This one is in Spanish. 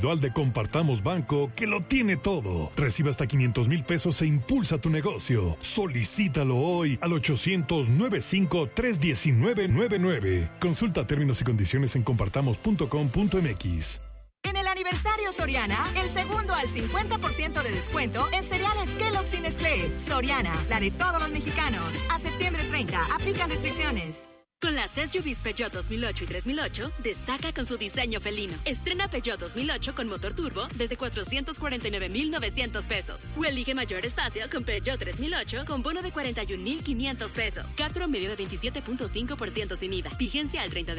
Al de Compartamos Banco, que lo tiene todo. Recibe hasta 500,000 pesos e impulsa tu negocio. Solicítalo hoy al 800-95-319-99. Consulta términos y condiciones en compartamos.com.mx. En el aniversario Soriana, el segundo al 50% de descuento en cereales Kellogg's y Nestlé. Soriana, la de todos los mexicanos. A septiembre 30, aplican restricciones. Con las SUVs Peugeot 2008 y 3008, destaca con su diseño felino. Estrena Peugeot 2008 con motor turbo desde 449,900 pesos. O elige mayor espacio con Peugeot 3008 con bono de 41,500 pesos. CAT promedio de 27.5% sin IVA. Vigencia al 30 de